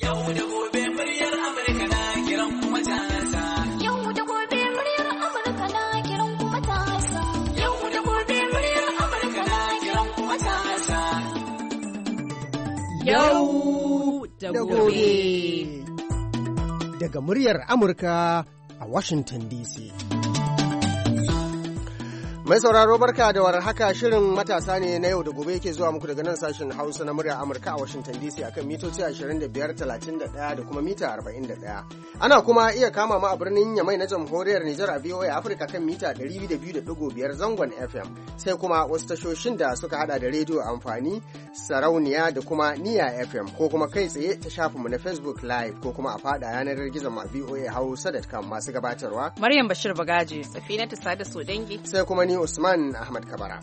Yau da gobe muryar Amurka na kiran kuma matasa. Yau da gobe muryar Amurka na kiran kuma matasa. Yau da gobe muryar Amurka na kiran kuma matasa. Yau da gobe. Daga muryar Amurka a Washington DC. Mai sauraro barka da warhaka, shirin matasa ne na yau da gobe yake zuwa muku daga nan sashen Hausa na muryar Amurka a Washington DC akan mitoci 25, 31 da kuma mita 41. Ana kuma iya kama mu a birnin Yamai na Jamhuriyar Nijar a VOA Africa kan mita 200.5 zangon FM, sai kuma wasu tashoshin da suka hada da rediyo amfani, sarauniya da kuma niya FM, ko kuma kai tsaye ta shafinmu na Facebook Live, ko kuma a fada yanar gizon ma VOA Hausa.com. Masu gabatarwa Maryam Bashir Bagaji, Safinatu Sada Sodangi, sai kuma ni Usman Ahmad Kabara.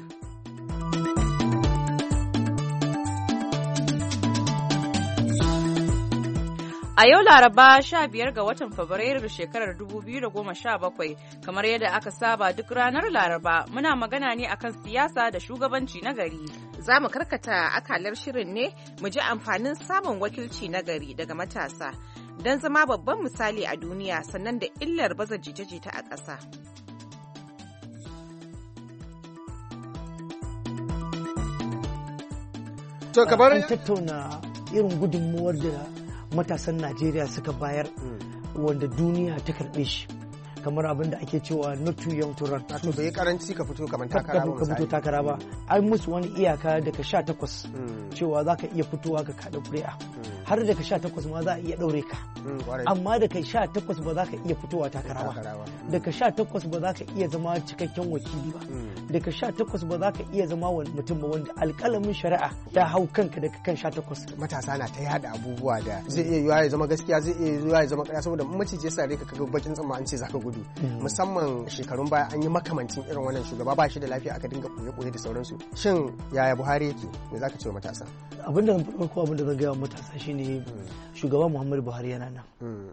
A yau Laraba 15 ga watan Fabrairu shekarar 2017, kamar yadda aka saba duk ranar Laraba, muna magana ne akan siyasa da shugabanci na gari. za mu karkata akalar shirin ne mu ji amfanin samun wakilci na gari daga matasa don zama babban misali a duniya, sannan da illar baza jita-jita a ƙasa. To kamar an tattauna irin gudunmuwar da matasan Najeriya suka bayar wanda duniya ta karɓe shi, kamar abin da ake cewa not too young to run. to bai karanci ka fito kamar takara ba, ka fito takara ba. Ai musu wani iyaka daga 18 cewa za ka iya fitowa ka kaɗa ƙuri'a, har daga 18 ma za a iya ɗaure ka, amma daga 18 ba za ka iya fitowa takara ba, daga 18 ba za ka iya zama cikakken wakili ba, daga 18 ba za ka iya zama mutum ba wanda alƙalamin shari'a ya hau kanka daga kan 18. Matasa na ta yada abubuwa da zai iya yiwa ya zama gaskiya, zai iya yiwa ya zama ƙarya, saboda maciji ya sare ka kaga bakin tsamma an ce zaka gudu. Musamman shekarun baya an yi makamancin irin wannan, shugaba ba shi da lafiya aka dinga koye-koye da sauransu. Shin yaya Buhari yake? Me zaka ce wa matasa? Abin da farko abin da zan gaya wa matasa shine shugaba Muhammadu Buhari yana nan.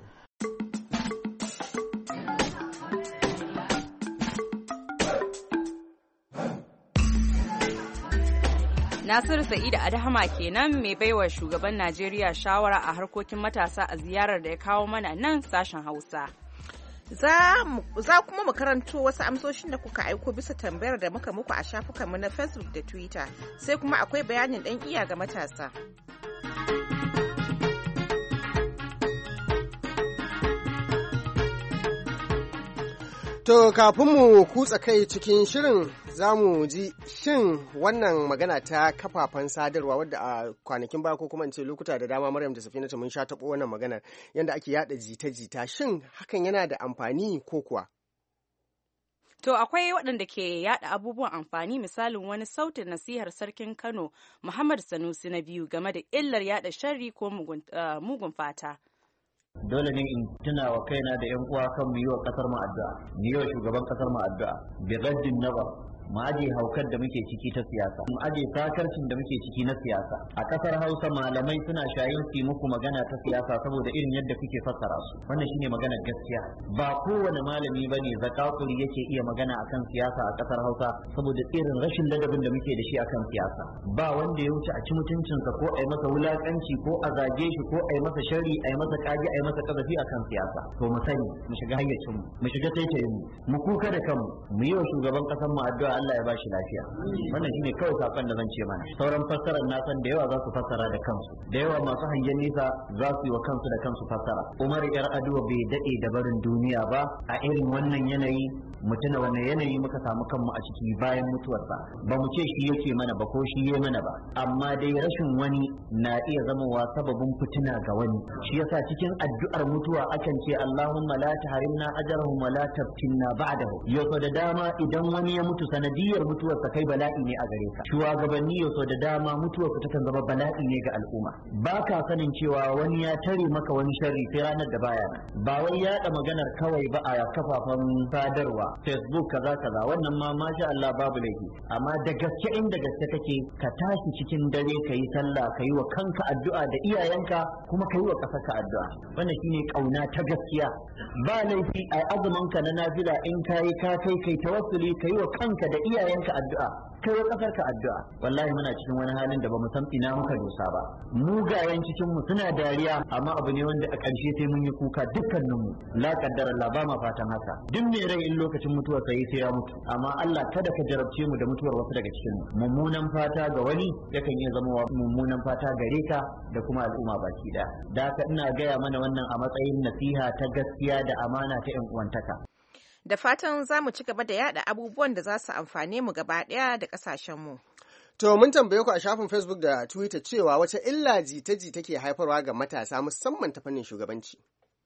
Nasiru Sa'idu Adahama kenan mai baiwa shugaban Najeriya shawara a harkokin matasa a ziyarar da ya kawo mana nan sashen Hausa. Za kuma mu karanto wasu amsoshin da kuka aiko bisa tambayar da muka muku a shafukanmu na Facebook da Twitter, sai kuma akwai bayanin ɗan iya ga matasa. To kafin mu kutsa kai cikin shirin, za mu ji shin wannan magana ta kafafen sadarwa wadda a kwanakin baya ko kuma in ce lokuta da dama Maryam da Safinatu mun sha taɓo wannan maganar yadda ake yada jita-jita, shin hakan yana da amfani ko kuwa? To akwai waɗanda ke yada abubuwan amfani, misalin wani sautin nasihar sarkin Kano Muhammad Sanusi na biyu game da illar yada sharri ko mugun fata. Dole ne in tuna wa kaina da 'yan uwa kan mu yi wa kasar mu addu'a, mu yi wa shugaban kasar mu addu'a, bi gaddin nazar, mu aje haukar da muke ciki ta siyasa, mu aje sakarcin da muke ciki na siyasa. A kasar Hausa malamai suna shayin su muku magana ta siyasa saboda irin yadda kuke fassara su. Wannan shine maganar gaskiya. Ba kowane malami bane zakakuri yake iya magana akan siyasa a kasar Hausa saboda irin rashin ladabin da muke da shi akan siyasa. Ba wanda ya wuce a ci mutuncinsa ko a yi masa wulakanci ko a zage shi ko a yi masa sharri, a yi masa kage, a yi masa kazafi akan siyasa. To mu sani, mu shiga hayyacin mu shiga taitayin mu kuka da kanmu, mu yi wa shugaban kasar mu addu'a Allah ya bashi lafiya. Wannan shine kawai sakon da zan ce mana. Sauran fassarar na san da yawa za su fassara da kansu, da yawa masu hangen nisa za su yi wa kansu da kansu fassara. Umar yar Aduwa bai dade da barin duniya ba, a irin wannan yanayi mutuna wannan yanayi muka samu kanmu a ciki bayan mutuwarsa. Ba mu ce shi yake mana ba ko shi yayi mana ba, amma dai rashin wani na iya zamowa sababin fitina ga wani. Shi yasa cikin addu'ar mutuwa akan ce Allahumma la tahrimna ajrahum wa la taftinna ba'dahu. Yau da dama idan wani ya mutu sanadiyar mutuwarsa kai bala'i ne a gare ka. Shugabanni yau da dama mutuwarsa takan zama bala'i ne ga al'umma. Ba ka sanin cewa wani ya tare maka wani sharri sai ranar da baya nan. Ba wai yaɗa maganar kawai ba a kafafen sadarwa, Facebook kaza kaza, wannan ma masha Allah babu laifi. Amma da gaske inda gaske kake, ka tashi cikin dare ka yi sallah, ka yi wa kanka addu'a da iyayenka, kuma ka yi wa ƙasarka addu'a. Wannan shine kauna ta gaskiya. Ba laifi a azumin ka na nafila in kai ka kai tawassuli, ka yi wa kanka da da iyayenka addu'a kai wa kasarka addu'a. Wallahi muna cikin wani halin da bamu san ina muka dosa ba. Mugayen cikin mu suna dariya amma abu ne wanda a ƙarshe sai mun yi kuka dukkanin mu. La kaddara Allah ba ma fatan haka. Duk mai rai in lokacin mutuwa sai ya mutu, amma Allah kada ka jarabce mu da mutuwar wasu daga cikin mu. Mummunan fata ga wani yakan iya zama mummunan fata gare ka da kuma al'umma baki daya. Da haka ina gaya mana wannan a matsayin nasiha ta gaskiya da amana ta 'yan uwantaka. Da fatan za mu ci gaba da yada abubuwan da za su amfane mu gaba ɗaya da ƙasashenmu. To mun tambaye ku a shafin Facebook da Twitter cewa wace illa jita-jita ke haifarwa ga matasa musamman ta fannin shugabanci.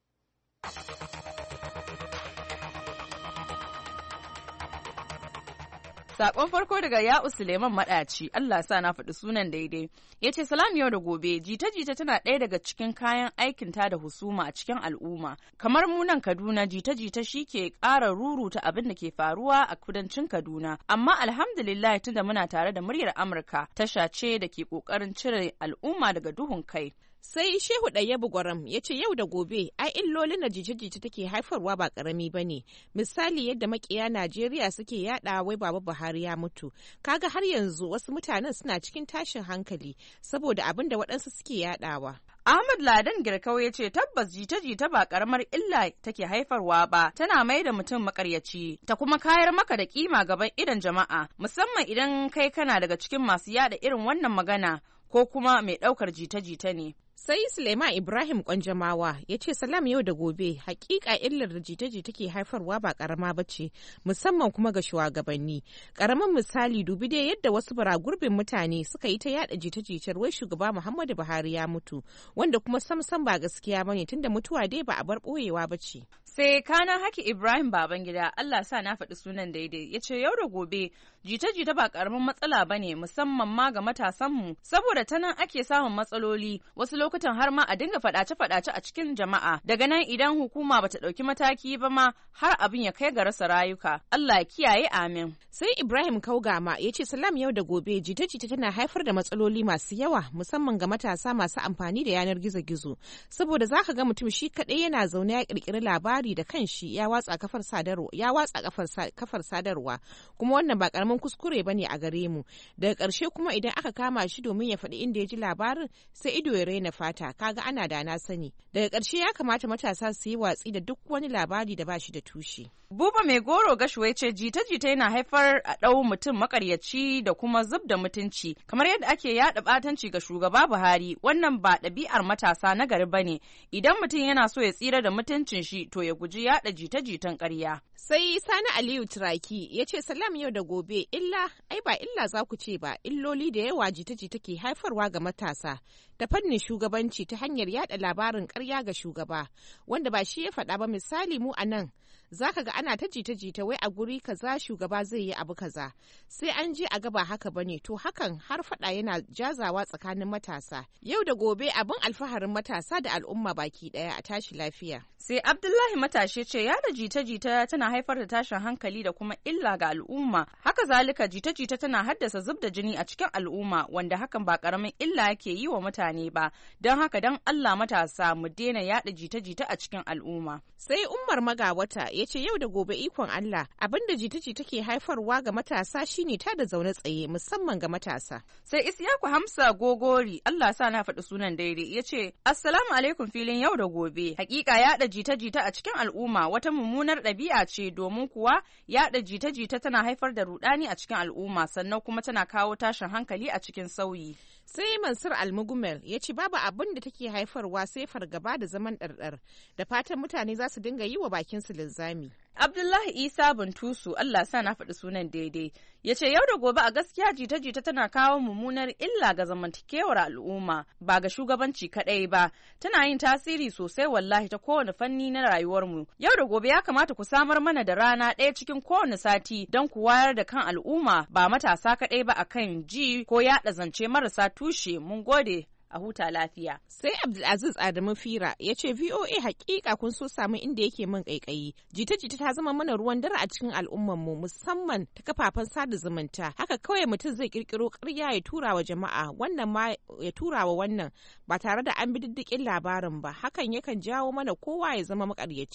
Sakon farko daga Ya'u Suleiman Madaci, Allah sa na faɗi sunan daidai. Ya ce salam yau da gobe, jita-jita tana ɗaya daga cikin kayan aikin ta da husuma a cikin al'umma. Kamar mu nan Kaduna, jita-jita shi ke ƙara ruruta abin da ke faruwa a kudancin Kaduna. Amma alhamdulillah tunda muna tare da muryar Amurka, tasha ce da ke ƙoƙarin cire al'umma daga duhun kai. Sai Shehu Ɗayyabu Gwaram ya ce yau da gobe ai illolin da jita-jita take haifarwa ba ƙarami ba ne. Misali yadda makiya Najeriya suke yaɗa wai Baba Buhari ya mutu. Kaga har yanzu wasu mutanen suna cikin tashin hankali saboda abin da waɗansu suke yaɗawa. Ahmad Ladan Girkau ya ce tabbas jita-jita ba karamar illa take haifarwa ba, tana mai da mutum makaryaci, ta kuma kayar maka da kima gaban idon jama'a, musamman idan kai kana daga cikin masu yada irin wannan magana ko kuma mai ɗaukar jita-jita ne. Sai Suleiman Ibrahim Kwanjamawa ya ce salam yau da gobe hakika illar da jita-jita ke haifarwa ba karama ba ce musamman kuma ga shugabanni. Karamin misali dubi dai yadda wasu baragurbin mutane suka yi ta yada jita-jitar wai shugaba Muhammadu Buhari ya mutu wanda kuma samsam ba gaskiya bane tunda mutuwa dai ba a bar boyewa ba ce. Sai kana haki Ibrahim Babangida Allah sa na faɗi sunan daidai ya ce yau da gobe jita-jita ba karamin matsala bane musamman ma ga matasanmu saboda ta nan ake samun matsaloli wasu lokutan har ma a dinga faɗace-faɗace a cikin jama'a daga nan idan hukuma bata ɗauki mataki ba ma har abin ya kai ga rasa rayuka Allah ya kiyaye amin. Sai Ibrahim Kaugama ya ce salam yau da gobe jita-jita tana haifar da matsaloli masu yawa musamman ga matasa masu amfani da yanar gizo-gizo saboda zaka ga mutum shi kaɗai yana zaune ya ƙirƙiri labari da kanshi ya watsa kafar sadarwa kuma wannan ba karamin kuskure bane a gare mu daga ƙarshe kuma idan aka kama shi domin ya faɗi inda ya ji labarin sai ido ya raina fata kaga ana da na sani daga ƙarshe ya kamata matasa su yi watsi da duk wani labari da ba shi da tushe. Buba mai goro gashuwa ce jita-jita yana haifar a ɗau mutum makaryaci da kuma zub da mutunci kamar yadda ake yaɗa ɓatanci ga shugaba Buhari wannan ba ɗabi'ar matasa na gari bane idan mutum yana so ya tsira da mutuncin shi to ya guji yaɗa jita-jitan ƙarya. Sai Sani Aliyu Turaki ya ce salam yau da gobe illa ai ba illa za ku ce ba illoli da yawa jita-jita ke haifarwa ga matasa ta fannin shugabanci ta hanyar yada labarin ƙarya ga shugaba wanda ba shi ya faɗa ba misali mu a nan zaka ga ana ta jita-jita wai a guri kaza shugaba zai yi abu kaza sai an je a gaba haka bane to hakan har faɗa yana jazawa tsakanin matasa yau da gobe abin alfaharin matasa da al'umma baki ɗaya a tashi lafiya. Sai Abdullahi Matashi ce yada jita-jita tana haifar da tashin hankali da kuma illa ga al'umma. Haka zalika jita-jita tana haddasa zub da jini a cikin al'umma wanda hakan ba karamin illa yake yi wa mutane ba. Don haka don Allah matasa mu daina yada jita-jita a cikin al'umma. Sai Umar Magawata ya ce yau da gobe ikon Allah abinda jita-jita ke haifarwa ga matasa shine ta da zaune tsaye musamman ga matasa. Sai Isyaku Hamsa Gogori Allah sa na faɗi sunan daidai ya ce Assalamu alaikum filin yau da gobe. Hakika yada jita-jita a cikin al'umma wata mummunar ɗabi'a ce domin kuwa yaɗa jita-jita tana haifar da rudani a cikin al'umma sannan kuma tana kawo tashin hankali a cikin sauyi. Sai Mansur Almugumel ya ce babu abin da take haifarwa sai fargaba da zaman ɗarɗar da fatan mutane za su dinga yi wa bakinsu linzami. Abdullahi Isa Buntusu Allah sa na faɗi sunan daidai ya ce yau da gobe a gaskiya jita-jita tana kawo mummunar illa ga zamantakewar al'umma ba ga shugabanci kaɗai ba tana yin tasiri sosai wallahi ta kowane fanni na rayuwarmu yau da gobe ya kamata ku samar mana da rana ɗaya cikin kowane sati don ku wayar da kan al'umma ba matasa kaɗai ba akan ji ko yaɗa zance marasa tushe mun gode. A huta lafiya. Sai Abdulaziz Adamu Fira ya ce VOA hakika kun so samu inda yake min kaikayi. Jita-jita ta zama mana ruwan dare a cikin al'ummarmu musamman ta kafafen sada zumunta. Haka kawai mutum zai kirkiro ƙarya ya tura wa jama'a wannan ma ya tura wa wannan ba tare da an bi diddikin labarin ba. Hakan yakan jawo mana kowa ya zama makaryaci.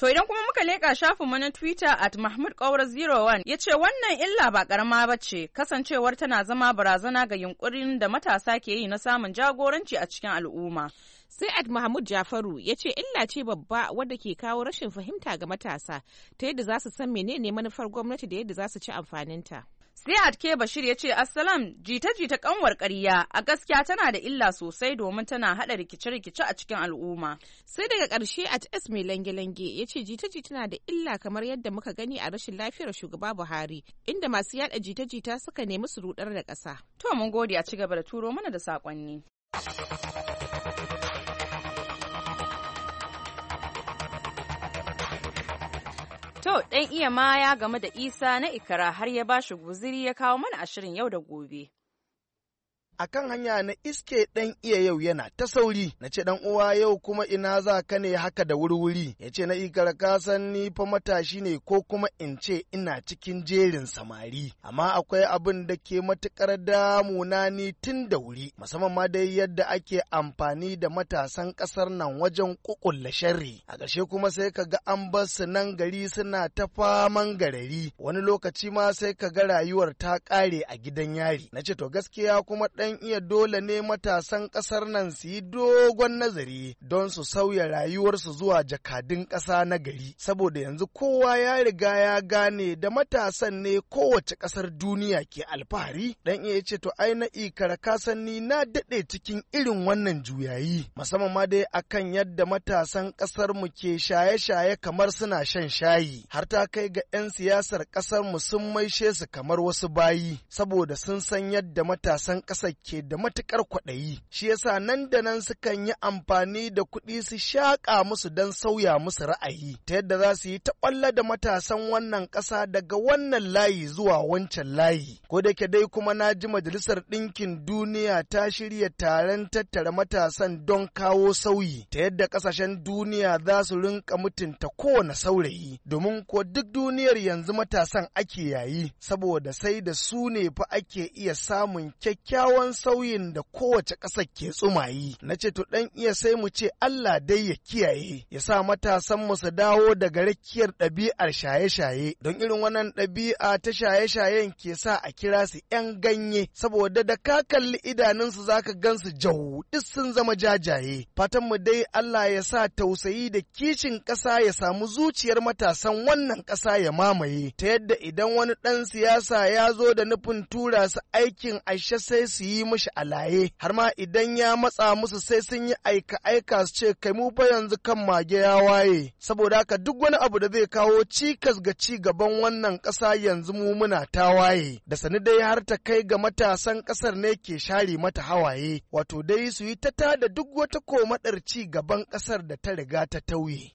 To idan kuma muka leƙa shafinmu na Twitter @Mahmud Kaura 01 ya ce wannan illa ba ƙarama ba ce kasancewar tana zama barazana ga yunkurin da matasa ke yi na samun jagoranci a cikin al'umma. Sai Mahmud Jafaru ya ce illa ce babba wadda ke kawo rashin fahimta ga matasa ta yadda za su san menene manufar gwamnati da yadda za su ci amfaninta. Sai Ke Bashir ya ce Assalam jita-jita kanwar ƙarya a gaskiya tana da illa sosai domin tana haɗa rikice-rikice a cikin al'umma. Sai daga ƙarshe @S mai lange-lange ya ce jita-jita tana da illa kamar yadda muka gani a rashin lafiyar shugaba Buhari inda masu yaɗa jita-jita suka nemi su rudar da ƙasa. To mun gode a ci gaba da turo mana da saƙonni. To, ɗan iya ma ya game da Isa na Ikara har ya ba shi guziri ya kawo mana a shirin yau da gobe. A kan hanya na iske ɗan iya yau yana ta sauri, na ce ɗan uwa yau kuma ina za ka ne haka da wuri-wuri, ya ce na Ikara ka san ni fa matashi ne ko kuma in ce ina cikin jerin samari, amma akwai abin da ke matuƙar damuna ni tun da wuri, musamman ma dai yadda ake amfani da matasan ƙasar nan wajen ƙuƙulla sharri, a ƙarshe kuma sai ka ga an bar su nan gari suna ta faman garari, wani lokaci ma sai ka ga rayuwar ta ƙare a gidan yari, na ce to gaskiya kuma ɗan iya dole ne matasan ƙasar nan su yi dogon nazari don su sauya rayuwarsu zuwa jakadun ƙasa na gari, saboda yanzu kowa ya riga ya gane da matasan ne kowace ƙasar duniya ke alfahari. Dan iya ce to ai na Ikara kasan ni na daɗe cikin irin wannan juyayi, musamman ma dai akan yadda matasan ƙasar mu ke shaye-shaye kamar suna shan shayi, har ta kai ga 'yan siyasar ƙasar mu sun maishe su kamar wasu bayi, saboda sun san yadda matasan ƙasar ke da matuƙar kwaɗayi, shi yasa nan da nan sukan yi amfani da kuɗi su shaƙa musu don sauya musu ra'ayi, ta yadda za su yi ta ƙwalla da matasan wannan ƙasa daga wannan layi zuwa wancan layi. Ko da ke dai kuma na ji Majalisar Ɗinkin Duniya ta shirya taron tattara matasan don kawo sauyi, ta yadda ƙasashen duniya za su rinka mutunta kowane saurayi, domin ko duk duniyar yanzu matasan ake yayi, saboda sai da su ne fa ake iya samun kyakkyawan sauyin da kowace ƙasa ke tsumayi. Na ce to ɗan iya sai mu ce Allah dai ya kiyaye, ya sa matasan mu su dawo daga rakiyar ɗabi'ar shaye-shaye, don irin wannan ɗabi'a ta shaye-shayen ke sa a kira su 'yan ganye, saboda da ka kalli idanunsu zaka gansu jau duk sun zama jajaye. Fatan mu dai Allah ya sa tausayi da kishin ƙasa ya samu zuciyar matasan wannan ƙasa ya mamaye, ta yadda idan wani ɗan siyasa ya zo da nufin tura su aikin aisha sai su yi mishi alaye, har ma idan ya matsa musu sai sun yi aika-aika su ce kai mu fa yanzu kan mage ya waye, saboda haka duk wani abu da zai kawo cikas ga ci gaban wannan ƙasa yanzu mu muna ta waye, da sani dai har ta kai ga matasan ƙasar ne ke share mata hawaye, wato dai su yi ta tada duk wata komadar ci gaban ƙasar da ta riga ta tauye.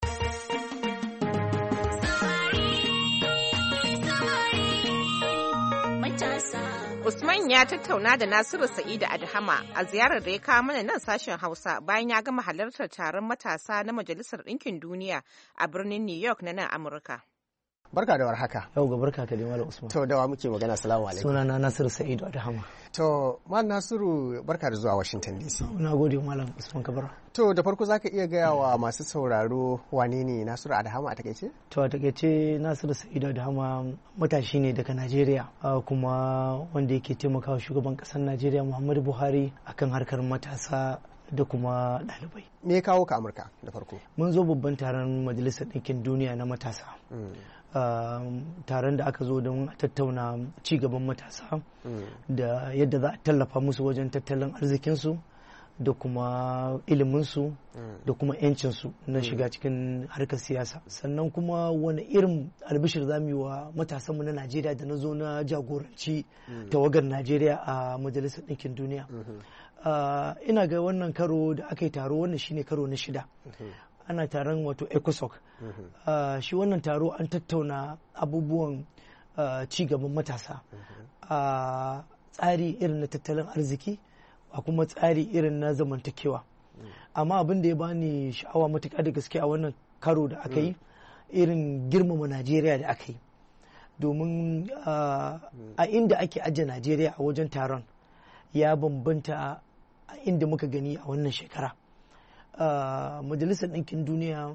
Usman ya tattauna da Nasiru Sa'idu Adhama a ziyarar da ya kawo mana nan sashen Hausa bayan ya gama halartar taron matasa na Majalisar Ɗinkin Duniya a birnin New York na nan Amurka. Barka da warhaka. Yau ga barka ka da Malam Usman. To dawa muke magana, assalamu alaikum. Sunana Nasiru Sa'idu Adhama. To Malam Nasiru barka da zuwa Washington DC. Na gode Malam Usman Kabara. To da farko zaka iya gaya wa masu sauraro wane ne Nasiru Adhama a takaice? To a takaice Nasiru Sa'idu Adhama matashi ne daga Najeriya, kuma wanda yake taimakawa shugaban ƙasar Najeriya Muhammadu Buhari akan harkar matasa da kuma ɗalibai. Me ya kawo ka Amurka da farko? Mun zo babban taron Majalisar Ɗinkin Duniya na matasa. Taron da aka zo don tattauna cigaban matasa da yadda za a tallafa musu wajen tattalin arzikinsu da kuma iliminsu da kuma 'yancinsu na shiga cikin harkar siyasa. Sannan kuma wani irin albishir za mu yi wa matasanmu na Najeriya da na zo na jagoranci tawagar Najeriya a Majalisar Ɗinkin Duniya. Ina ga wannan karo da aka yi taro, wannan shine karo na 6. Ana taron wato ECOSOC. Shi wannan taro an tattauna abubuwan cigaban matasa a tsari irin na tattalin arziki, a kuma tsari irin na zamantakewa. Amma abin da ya bani sha'awa matuƙa da gaske a wannan karo da aka yi, irin girmama Najeriya da aka yi. Domin a inda ake ajiye Najeriya a wajen taron ya bambanta a inda muka gani a wannan shekara. Majalisar Ɗinkin Duniya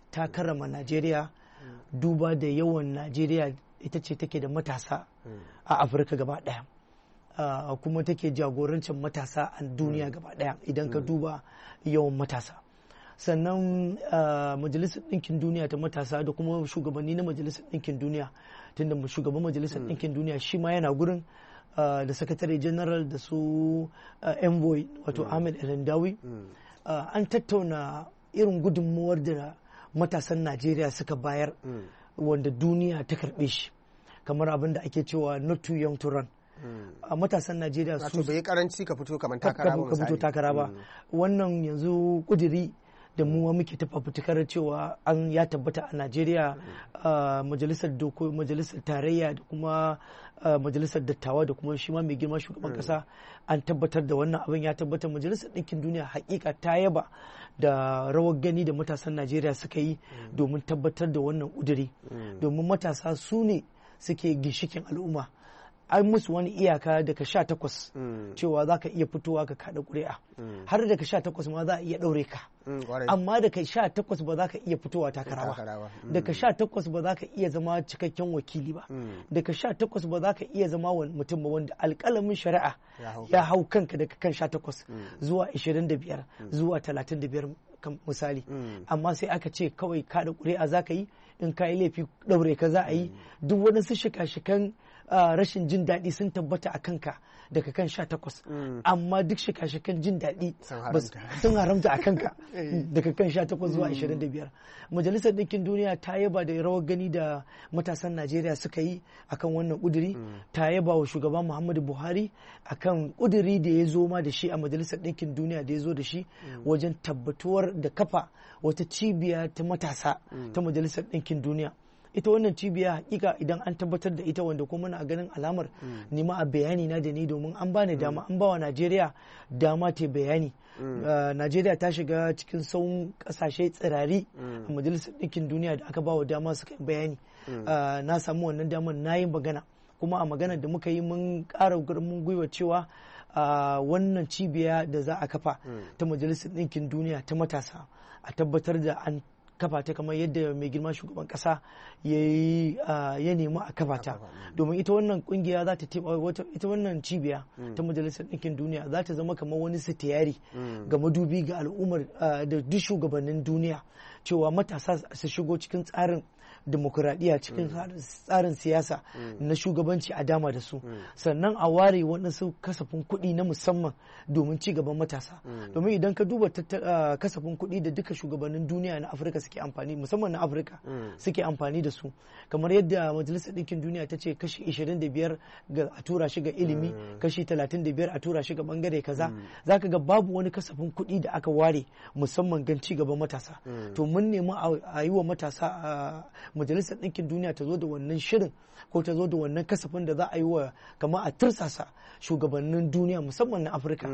ta karrama Najeriya duba da yawan Najeriya ita ce take da matasa a Afirka gaba ɗaya. Kuma take jagorancin matasa a duniya gaba ɗaya idan ka duba yawan matasa. Sannan majalisar ɗinkin duniya ta matasa da kuma shugabanni na majalisar ɗinkin duniya, tunda shugaban majalisar ɗinkin duniya shi ma yana gurin, da sakatare general da su envoy wato Ahmed El-Hendawi. An tattauna irin gudunmuwar da matasan Najeriya suka bayar wanda duniya ta karɓe shi, kamar abin da ake cewa not too young to run. A matasan Najeriya su bai karanci ka fito kamar takara ba, ka fito takara ba. Wannan yanzu kudiri da mu muke ta fafutukar cewa an ya tabbata a Najeriya, majalisar tarayya da kuma majalisar dattawa da kuma shi ma mai girma shugaban kasa an tabbatar da wannan abin ya tabbata. Majalisar ɗinkin duniya hakika ta yaba da rawar gani da matasan Najeriya suka yi domin tabbatar da wannan kudiri, domin matasa su ne suke ginshikin al'umma. An musu wani iyaka daga 18 cewa za ka iya fitowa ka kada ƙuri'a, har daga 18 ma za a iya ɗaure ka, amma daga 18 ba za ka iya fitowa takara ba, daga 18 ba za ka iya zama cikakken wakili ba, daga 18 ba za ka iya zama mutum ba wanda alƙalamin shari'a ya hau kanka daga kan 18 zuwa 25 zuwa 35 misali. Amma sai aka ce kawai kada ƙuri'a za ka yi, in ka yi laifi ɗaure ka za a yi. Duk wani su shika-shikan rashin jin daɗi sun tabbata a kanka daga kan 18, amma duk shika-shikan jin daɗi sun haramta a kanka daga kan 18 zuwa 25. Majalisar Ɗinkin Duniya ta yaba da rawar gani da matasan Najeriya suka yi akan wannan ƙuduri, ta yaba wa shugaban Muhammadu Buhari akan ƙuduri da ya zo ma da shi a Majalisar Ɗinkin Duniya da ya zo da shi wajen tabbatuwar da kafa wata cibiya ta matasa ta Majalisar Ɗinkin Duniya. Ita wannan cibiya hakika idan an tabbatar da ita, wanda kuma muna ganin alamar nima a bayani na da ni, domin an bani dama, an bawa Najeriya dama ta bayani. Najeriya ta shiga cikin sauran kasashe tsirari a Majalisar Ɗinkin Duniya da aka bawa dama suka yi bayani. Na samu wannan damar na yi magana, kuma a maganar da muka yi mun ƙara mun gwiwa cewa wannan cibiya da za a kafa ta Majalisar Ɗinkin Duniya ta matasa, a tabbatar da an kafa ta kamar yadda mai girma shugaban kasa ya nemi a kafa ta, domin ita wannan kungiya za ta ita wannan cibiya ta Majalisar Ɗinkin Duniya za ta zama kamar wani sitiyari ga madubi ga al'ummar da duk shugabannin duniya, cewa matasa su shigo cikin tsarin demokuraɗiyya, cikin tsarin siyasa na shugabanci a dama da su, sannan a ware waɗansu kasafin kuɗi na musamman domin ci gaban matasa. Domin idan ka duba kasafin kuɗi da duka shugabannin duniya na Afirka suke amfani, musamman na Afirka suke amfani da su, kamar yadda Majalisar Ɗinkin Duniya ta ce kashi 25 a tura shi ga ilimi, kashi 35 a tura shi ga bangare kaza, zaka ga babu wani kasafin kuɗi da aka ware musamman gan ci gaban matasa. To mun nemi a yi wa matasa Majalisar Ɗinkin Duniya ta zo da wannan shirin, ko ta zo da wannan kasafin da za a yi wa kama a tursasa shugabannin duniya musamman na Afirka.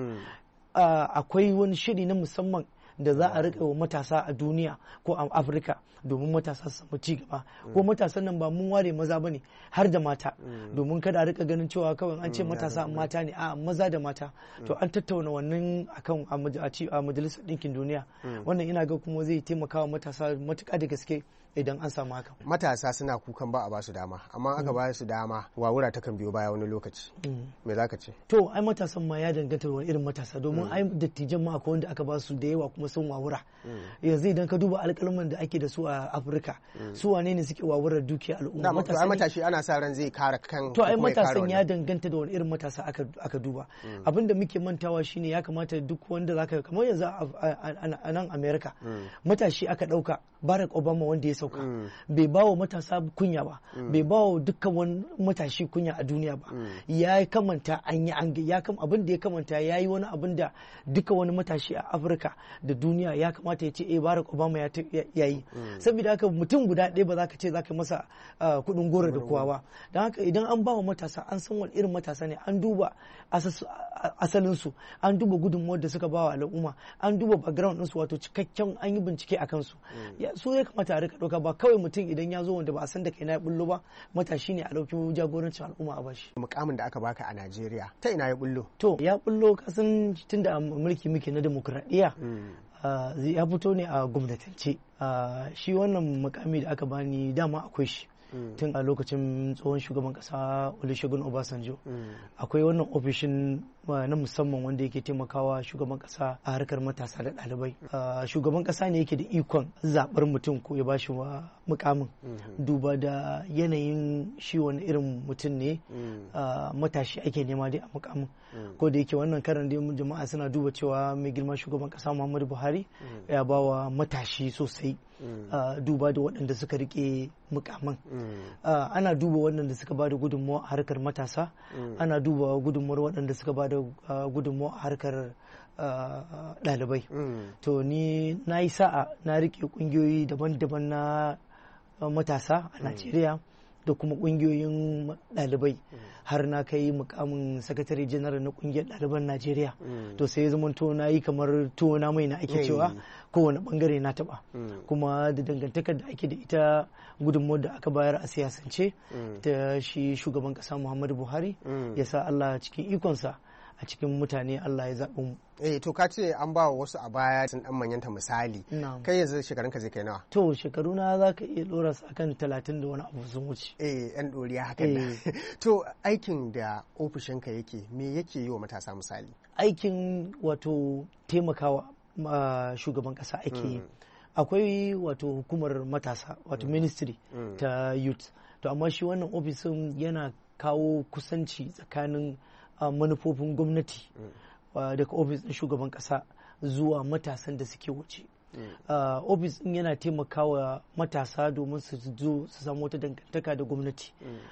Akwai wani shiri na musamman da za a riƙa wa matasa a duniya ko a Afirka domin matasa su samu ci gaba. Ko matasan nan ba mun ware maza bane, har da mata, domin kada a rika ganin cewa kawai an ce matasa mata ne, a maza da mata. To an tattauna wannan akan a Majalisar Ɗinkin Duniya. Wannan ina ga kuma zai taimaka wa matasa matuƙa da gaske idan an samu haka. Matasa suna kukan ba a ba su dama, amma aka ba su dama wawura ta kan biyo baya wani lokaci. Me za ka ce? To ai matasan ma ya danganta da wani irin matasa, domin ai dattijan ma akwai wanda aka ba su da yawa kuma sun wawura. Yanzu idan ka duba alƙalman da ake da su a Afirka, su wane ne suke wawurar dukiya al'umma? Ai matashi ana sa ran zai kare kan. To ai matasan ya danganta da wani irin matasa aka duba. Abin da muke mantawa shine ya kamata duk wanda zaka, kamar yanzu a nan America, matashi aka ɗauka Barack Obama wanda ya sauka, bai ba wa matasa kunya ba, bai ba wa dukkan wani matashi kunya a duniya ba. Ya kamanta abin da ya kamanta ya yi wani abin da duka wani matashi a Afirka da duniya ya kamata ya ce Barack Obama ya yi. Saboda haka mutum guda ɗaya ba za ka ce za ka masa kuɗin goro da kowa ba. Don haka idan an ba wa matasa, an san wani irin matasa ne, an duba asalinsu, an duba gudunmuwar da suka ba wa al'umma, an duba background ɗinsu, wato cikakken an yi bincike a kansu. So ya kamata a rika ɗauka, ba kawai mutum idan ya zo wanda ba a san da kai na bullo ba, matashi ne a ɗauki jagorancin al'umma a bashi. Mukamin da aka baka a Najeriya ta ina ya bullo? To ya bullo kasan tunda mulki muke na demokuraɗiyya, ya fito ne a gwamnatance. Shi wannan mukami da aka bani dama akwai shi tun a lokacin tsohon shugaban kasa Olusegun Obasanjo. Akwai wannan ofishin na musamman wanda yake taimakawa shugaban kasa a harkar matasa da ɗalibai. Shugaban kasa ne yake da ikon zaɓar mutum ko ya bashi wa mukamin duba da yanayin shi wani irin mutum ne matashi ake nema dai a mukamin. Ko da yake wannan karan dai jama'a suna duba cewa mai girma shugaban kasa Muhammadu Buhari ya bawa matashi sosai duba da waɗanda suka rike mukamin. Ana duba waɗanda suka ba da gudunmawa a harkar matasa, ana duba gudunmawar waɗanda suka ba da gudunmawa a harkar ɗalibai. To ni na yi sa'a na rike ƙungiyoyi daban-daban na matasa a Najeriya da kuma ƙungiyoyin ɗalibai har na kai mukamin sakatare janar na ƙungiyar ɗaliban Najeriya. To sai ya zama to na yi kamar tuwo na mai na ake cewa kowane bangare na taɓa. Kuma da dangantakar da ake da ita gudunmawar da aka bayar a siyasance ta shi shugaban ƙasa Muhammadu Buhari ya sa Allah cikin ikonsa a cikin mutane Allah ya zaɓi mu. To ka ce an ba wa wasu a baya sun dan manyanta misali. Kai yanzu shekarunka zai kai nawa? To shekaruna za ka iya dora su akan 30 da wani abu sun wuce. Yan doriya hakan nan. To aikin da ofishinka yake me yake yi wa matasa misali? Aikin wato taimakawa shugaban kasa ake yi. Akwai wato hukumar matasa wato ministry ta youth. To amma shi wannan ofisin yana kawo kusanci tsakanin manufofin gwamnati daga ofis ɗin shugaban ƙasa zuwa matasan da suke wuce. Ofis ɗin yana taimakawa matasa domin su zo su samu wata dangantaka da gwamnati.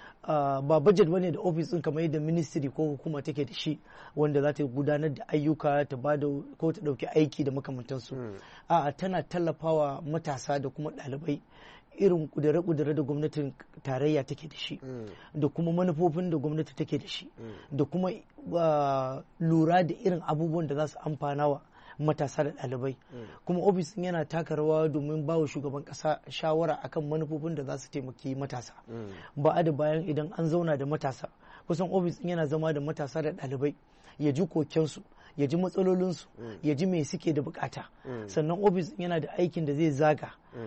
Ba budget bane da ofis ɗin kamar yadda ministry ko hukuma take da shi wanda za ta gudanar da ayyuka ta bada ko ta ɗauki aiki da makamantansu. Tana tallafawa matasa da kuma ɗalibai irin kudure-kudure da gwamnatin tarayya take da shi da kuma manufofin da gwamnati take da shi da kuma lura da irin abubuwan da za su amfana wa matasa da ɗalibai. Kuma ofisin yana taka rawa domin ba wa shugaban ƙasa shawara akan manufofin da za su taimaki matasa. Ba da bayan idan an zauna da matasa kusan ofisin yana zama da matasa da ɗalibai ya ji kokensu ya ji matsalolinsu ya ji me suke da bukata. Sannan ofis yana da aikin da zai zaga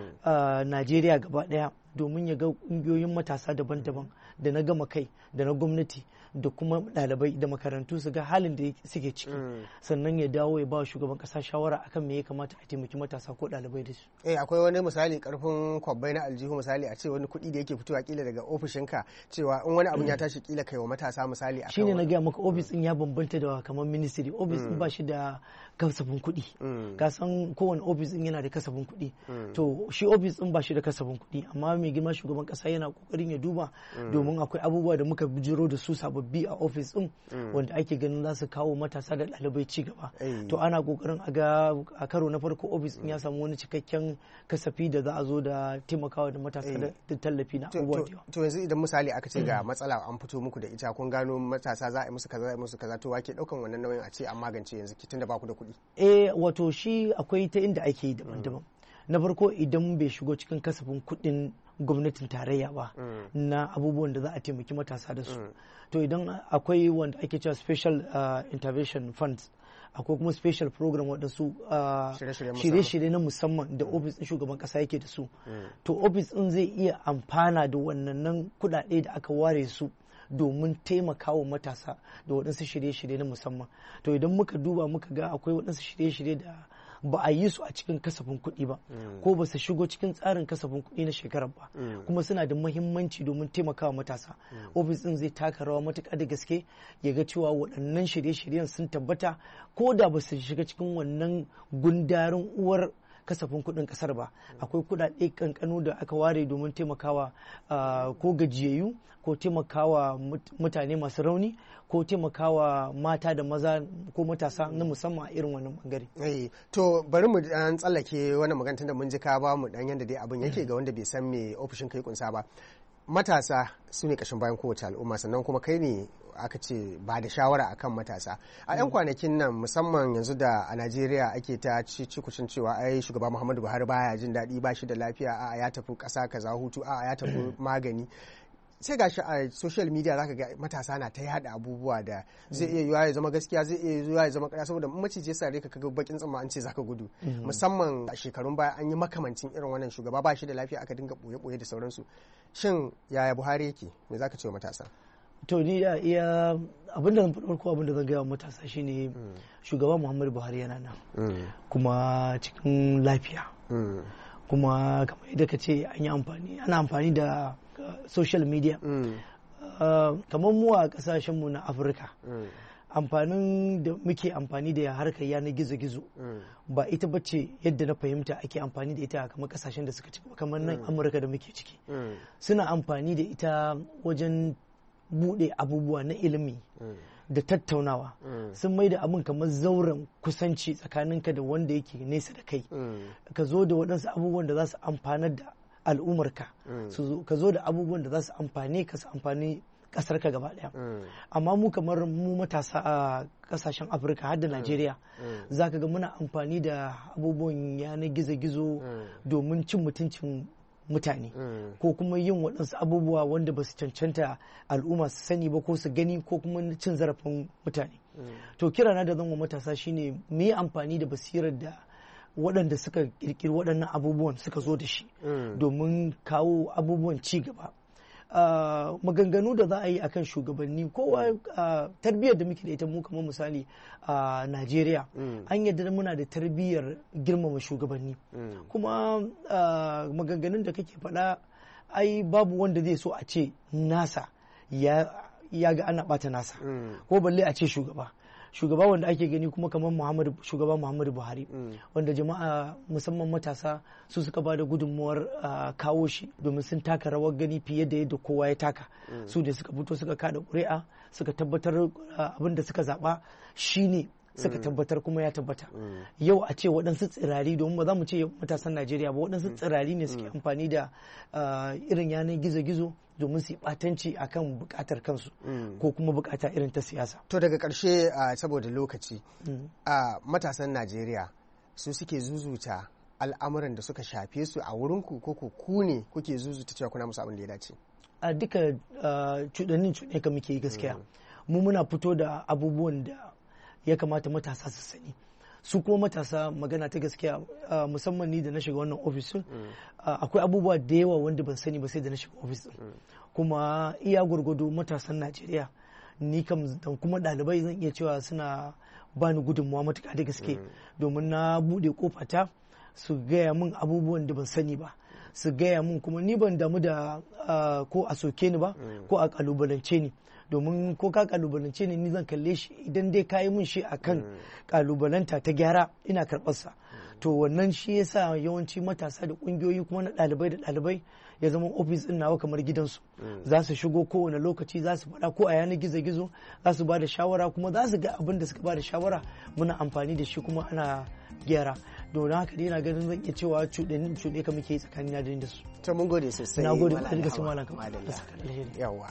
Najeriya gaba daya domin ya ga kungiyoyin matasa daban-daban da na gama kai da na gwamnati da kuma ɗalibai da makarantu su ga halin da suke ciki sannan ya dawo ya ba shugaban kasa shawara akan me ya kamata a taimaki matasa ko ɗalibai da su. Akwai wani misali karfin kwabbai na aljihu misali a ce wani kuɗi da yake fitowa kila daga ofishinka cewa in wani abun ya tashi kila kai wa matasa misali akan shine na gaya maka ofis din ya bambanta da kamar ministry ofis din ba shi da kasafin kuɗi. Ka san kowane ofis din yana da kasafin kuɗi. To shi ofis din ba shi da kasafin kuɗi amma mai girma shugaban kasa yana kokarin ya duba domin akwai abubuwa da muka bijiro da su sababbi a ofis din wanda ake ganin za su kawo matasa da ɗalibai ci gaba. To ana kokarin a ga a karo na farko ofis din ya samu wani cikakken kasafi da za a zo da taimakawa da matasa da tallafi na abubuwa. To yanzu idan misali aka ce ga matsala an fito muku da ita kun gano matasa za a yi musu kaza za a yi musu kaza to wake daukan wannan nauyin a ce an magance yanzu tunda ba ku da kuɗi. Wato shi akwai ta inda ake yi daban-daban. Na farko idan bai shigo cikin kasafin kuɗin gwamnatin tarayya ba na abubuwan da za a taimaki matasa da su. To idan akwai wanda ake cewa special intervention funds akwai kuma special program waɗansu shirye-shirye na musamman da ofis ɗin shugaban ƙasa yake da su. To ofis ɗin zai iya amfana da wannan kuɗaɗe da aka ware su domin taimakawa matasa da waɗansu shirye-shirye na musamman. To idan muka duba muka ga akwai waɗansu shirye-shirye da ba a yi su a cikin kasafin kuɗi ba ko ba su shigo cikin tsarin kasafin kuɗi na shekarar ba kuma suna da muhimmanci domin taimakawa matasa. Ofis ɗin zai taka rawa matuƙa da gaske ya ga cewa waɗannan shirye-shiryen sun tabbata ko da ba su shiga cikin wannan gundarin uwar kasafin kuɗin ƙasar ba. Akwai kuɗaɗe kankanu da aka ware domin taimakawa ko gajiyayyu ko taimakawa mutane masu rauni ko taimakawa mata da maza ko matasa na musamman a irin wannan bangare. To bari mu dan tsallake wannan magana tunda mun ji ka ba mu dan yanda dai abin yake ga wanda bai san me ofishin kai kunsa ba. Matasa su ne kashin bayan kowace al'umma sannan kuma kai ne aka ce ba da shawara akan matasa a 'yan kwanakin nan musamman yanzu da a Najeriya ake ta cikucin cewa ai shugaba Muhammadu Buhari baya jin daɗi ba shi da lafiya a ya tafi ƙasa kaza hutu a ya tafi magani sai gashi a social media zaka ga matasa na ta yada abubuwa da zai iya yiwa ya zama gaskiya zai iya yiwa ya zama ƙarya saboda maciji sare ka kaga bakin tsumma an ce zaka gudu musamman a shekarun baya an yi makamancin irin wannan shugaba ba shi da lafiya aka dinga boye da sauransu. Shin yaya Buhari yake, me zaka ce wa matasa? To ni da iya abinda farko abinda zan gaya wa matasa shine shugaba Muhammadu Buhari yana nan kuma cikin lafiya kuma kamar yadda ka ce ana amfani da social media kamar mu a kasashenmu na Afirka amfanin da muke amfani da harkar yanar gizo-gizo ba ita bace yadda na fahimta ake amfani da ita kamar kasashen da suka ci kamar nan Amurka da muke ciki suna amfani da ita wajen bude abubuwa na ilimi da tattaunawa sun mai da abin kamar zauren kusanci tsakaninka da wanda yake nesa da kai ka zo da waɗansu abubuwan da za su amfanar da al'ummarka ka zo da abubuwan da za su amfane ka su amfani kasar ka gaba daya amma mu kamar mu matasa a kasashen Afirka har da Najeriya za ka ga muna amfani da abubuwan yanar gizo-gizo domin cin mutuncin mutane ko kuma yin waɗansu abubuwa wanda ba su cancanta al'umma su sani ba ko su gani ko kuma cin zarafin mutane. To kirana da zan wa matasa shine mu yi amfani da basirar da waɗanda suka ƙirƙiri waɗannan abubuwan suka zo da shi domin kawo abubuwan ci gaba. Maganganu da za a yi akan shugabanni kowa tarbiyyar da muke da ita mu kamar misali a Najeriya an yadda muna da tarbiyyar girmama shugabanni kuma maganganun da kake faɗa ai babu wanda zai so a ce nasa ya ga ana ɓata nasa ko balle a ce shugaba wanda ake gani kuma kamar shugaba Muhammadu Buhari wanda jama'a musamman matasa su suka ba da gudunmuwar kawo shi domin sun taka rawar gani fiye da yadda kowa ya taka su da suka fito suka kada ƙuri'a suka tabbatar abin da suka zaɓa shine suka tabbatar kuma ya tabbata yau a ce waɗansu tsirari domin ba za mu ce matasan Najeriya ba waɗansu tsirari ne suke amfani da irin yanar gizo-gizo domin su yi ɓatanci a kan buƙatar kansu ko kuma buƙata irin ta siyasa. To daga ƙarshe saboda lokaci matasan Najeriya su suke zuzuta al'amuran da suka shafe su a wurinku ko ku ne kuke zuzuta cewa kuna musu abin da ya dace? A duka cuɗe ka muke yi gaskiya mu muna fito da abubuwan da ya kamata matasa su sani su kuma matasa magana ta gaskiya musamman ni da na shiga wannan ofis akwai abubuwa da yawa wanda ban sani ba sai da na shiga ofis kuma iya gurgudu matasan Najeriya ni kam da kuma ɗalibai zan iya cewa suna bani gudunmuwa matuƙa da gaske domin na buɗe kofata su gaya min abubuwan da ban sani ba su gaya min kuma ni ban damu da ko a soke ni ba ko a kalubalance ni domin ko ka kalubalance ni zan kalle shi idan dai ka yi min shi akan kalubalanta ta gyara ina karɓarsa to wannan shi yasa yawanci matasa da ƙungiyoyi kuma na ɗalibai da ɗalibai ya zama ofis ɗin nawa kamar gidansu za su shigo kowane lokaci za su faɗa ko a yanar gizo-gizo za su ba da shawara kuma za su ga abin da suka ba da shawara muna amfani da shi kuma ana gyara don haka dai na ganin zan iya cewa cuɗe ka muke tsakanin da su. To mun gode sosai. Na gode kwarai da gaske malam kamar yawa.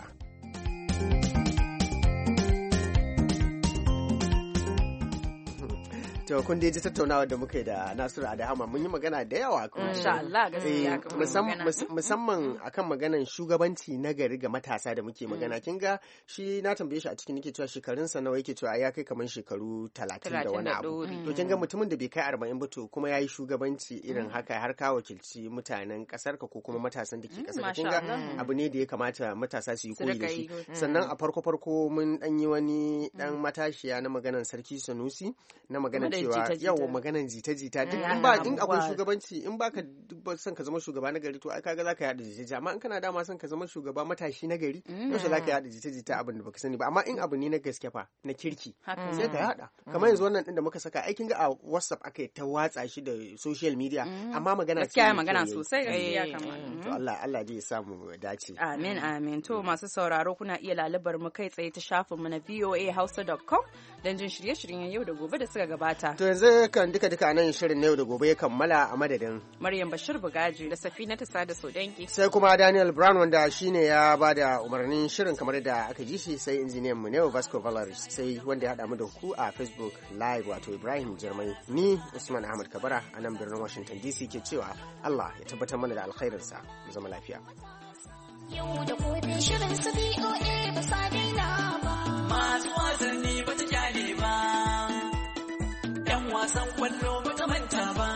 To kun dai ji tattaunawa da muka yi da Nasiru Adahama mun yi magana da yawa kuma. Insha Allah gaskiya musamman akan maganan shugabanci na gari ga matasa da muke magana kin ga shi na tambaye shi a cikin nake cewa shekarun sa nawa yake cewa ya kai kamar shekaru 30 da wani abu. To kin ga mutumin da bai kai 40 ba to kuma yayi shugabanci irin haka har ka wakilci mutanen kasar ka ko kuma matasan da ke kasar kin ga abu ne da ya kamata matasa su yi koyi da shi. Sannan a farko mun dan yi wani dan matashiya na maganan Sarki Sanusi na maganan cewa yawa maganan jita-jita duk in akwai shugabanci in baka son ka zama shugaba na gari to ai kaga zaka yada jita-jita amma in kana dama son ka zama shugaba matashi na gari yaushe zaka yada jita-jita abin da baka sani ba amma in abu ne na gaske fa na kirki sai ka yada kamar yanzu wannan din da muka saka aikin ga a WhatsApp aka ta watsa shi da social media amma magana gaskiya magana sosai gaskiya kamar to Allah ya samu dace amin to masu sauraro kuna iya lalubar mu kai tsaye ta shafin mu na voahausa.com dan jin shirye-shiryen yau da gobe da suka gabata. To yanzu kan duka nan shirin na yau da gobe ya kammala a madadin Maryam Bashir Bugaji da Safina ta sada Sodanki. Sai kuma Daniel Brown wanda shine ya bada umarnin shirin kamar da aka ji shi sai injiniyan mu Neo Vasco Valaris sai wanda ya hada mu da ku a Facebook Live wato Ibrahim Jarmai. Ni Usman Ahmad Kabara a nan birnin Washington DC ke cewa Allah ya tabbatar mana da alkhairinsa mu zama lafiya. Yau da gobe shirin su BOA ba sa daina ba. Masu wasanni ba ta kyale ba. Yan wasan kwallo ba ta manta ba.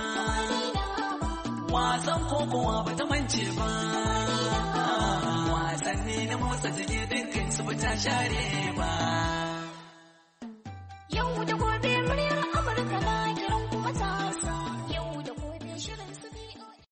Wasan kokowa ba ta mance ba. Wasanni na motsa jiki dukkan su ba ta share ba.